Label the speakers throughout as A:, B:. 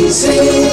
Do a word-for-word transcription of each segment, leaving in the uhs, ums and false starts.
A: D C.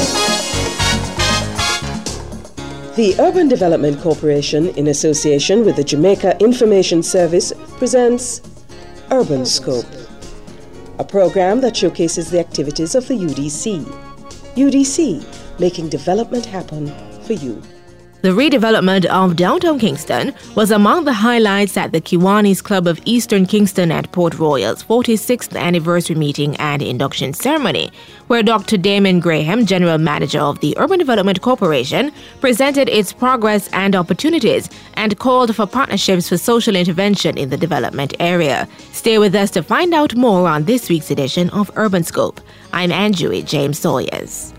B: The Urban Development Corporation, in association with the Jamaica Information Service, presents Urban Scope, a program that showcases the activities of the U D C. U D C, making development happen for you.
C: The redevelopment of downtown Kingston was among the highlights at the Kiwanis Club of Eastern Kingston at Port Royal's forty-sixth anniversary meeting and induction ceremony, where Doctor Damon Graham, General Manager of the Urban Development Corporation, presented its progress and opportunities and called for partnerships for social intervention in the development area. Stay with us to find out more on this week's edition of Urban Scope. I'm Andrew James Sawyers.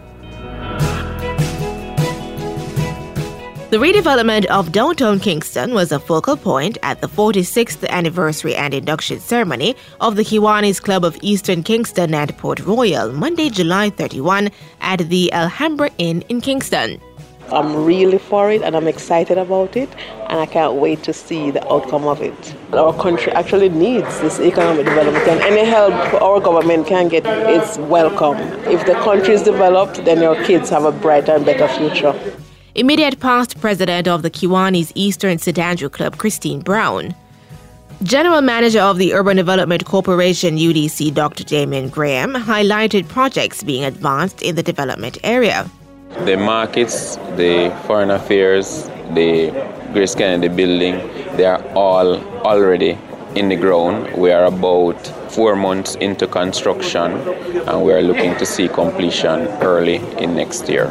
C: The redevelopment of downtown Kingston was a focal point at the forty-sixth anniversary and induction ceremony of the Kiwanis Club of Eastern Kingston at Port Royal, Monday, July thirty-first, at the Alhambra Inn in Kingston.
D: I'm really for it and I'm excited about it, and I can't wait to see the outcome of it. Our country actually needs this economic development, and any help our government can get is welcome. If the country is developed, then your kids have a brighter and better future.
C: Immediate past president of the Kiwanis Eastern Saint Andrew Club, Christine Brown. General Manager of the Urban Development Corporation, U D C, Doctor Damon Graham, highlighted projects being advanced in the development area.
E: The markets, the foreign affairs, the Grace Kennedy building, they are all already in the ground. We are about four months into construction, and we are looking to see completion early in next year.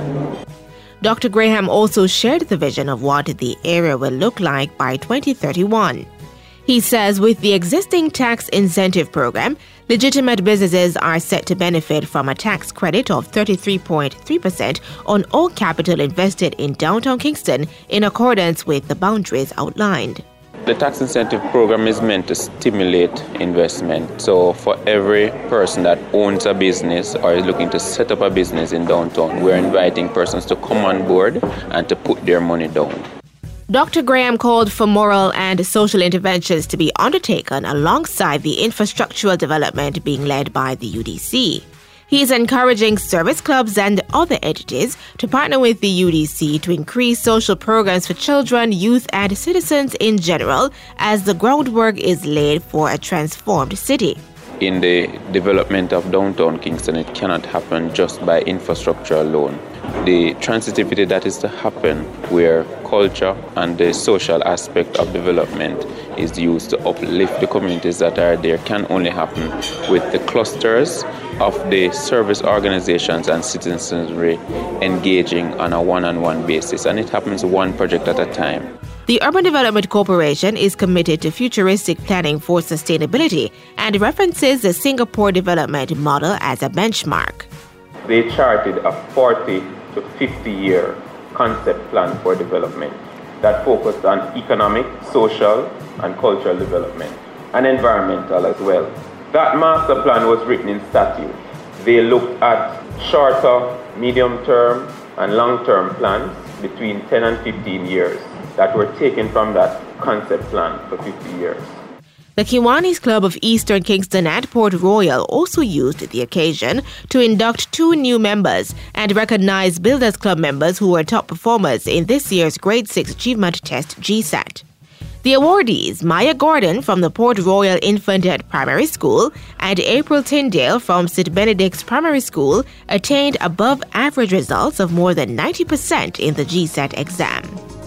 C: Doctor Graham also shared the vision of what the area will look like by twenty thirty-one. He says with the existing tax incentive program, legitimate businesses are set to benefit from a tax credit of thirty-three point three percent on all capital invested in downtown Kingston in accordance with the boundaries outlined.
E: The tax incentive program is meant to stimulate investment. So for every person that owns a business or is looking to set up a business in downtown, we're inviting persons to come on board and to put their money down.
C: Doctor Graham called for moral and social interventions to be undertaken alongside the infrastructural development being led by the U D C. He is encouraging service clubs and other entities to partner with the U D C to increase social programs for children, youth, and citizens in general as the groundwork is laid for a transformed city.
E: In the development of downtown Kingston, it cannot happen just by infrastructure alone. The transitivity that is to happen where culture and the social aspect of development is used to uplift the communities that are there can only happen with the clusters of the service organizations and citizenry engaging on a one-on-one basis, and it happens one project at a time.
C: The Urban Development Corporation is committed to futuristic planning for sustainability and references the Singapore development model as a benchmark.
F: They charted a forty to fifty year concept plan for development that focused on economic, social, and cultural development, and environmental as well. That master plan was written in statute. They looked at shorter, medium-term, and long-term plans between ten and fifteen years that were taken from that concept plan for fifty years.
C: The Kiwanis Club of Eastern Kingston at Port Royal also used the occasion to induct two new members and recognize Builders Club members who were top performers in this year's Grade six Achievement Test G SAT. The awardees, Maya Gordon from the Port Royal Infant Primary School and April Tyndale from Saint Benedict's Primary School, attained above average results of more than ninety percent in the G SAT exam.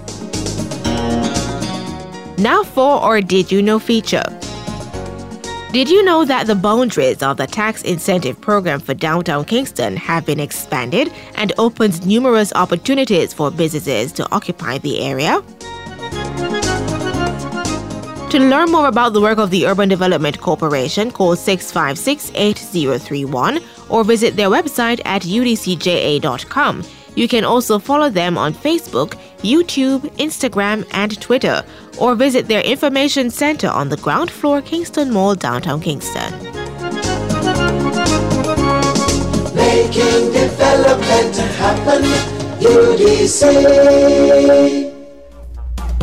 C: Now for Or Did You Know feature. Did you know that the boundaries of the tax incentive program for downtown Kingston have been expanded and opens numerous opportunities for businesses to occupy the area? To learn more about the work of the Urban Development Corporation, call six five six, eight zero three one or visit their website at u d c j a dot com. You can also follow them on Facebook, YouTube, Instagram, and Twitter, or visit their information center on the ground floor, Kingston Mall, downtown Kingston.
A: Making development happen, U D C.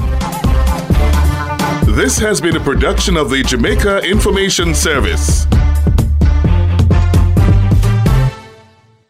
G: This has been a production of the Jamaica Information Service.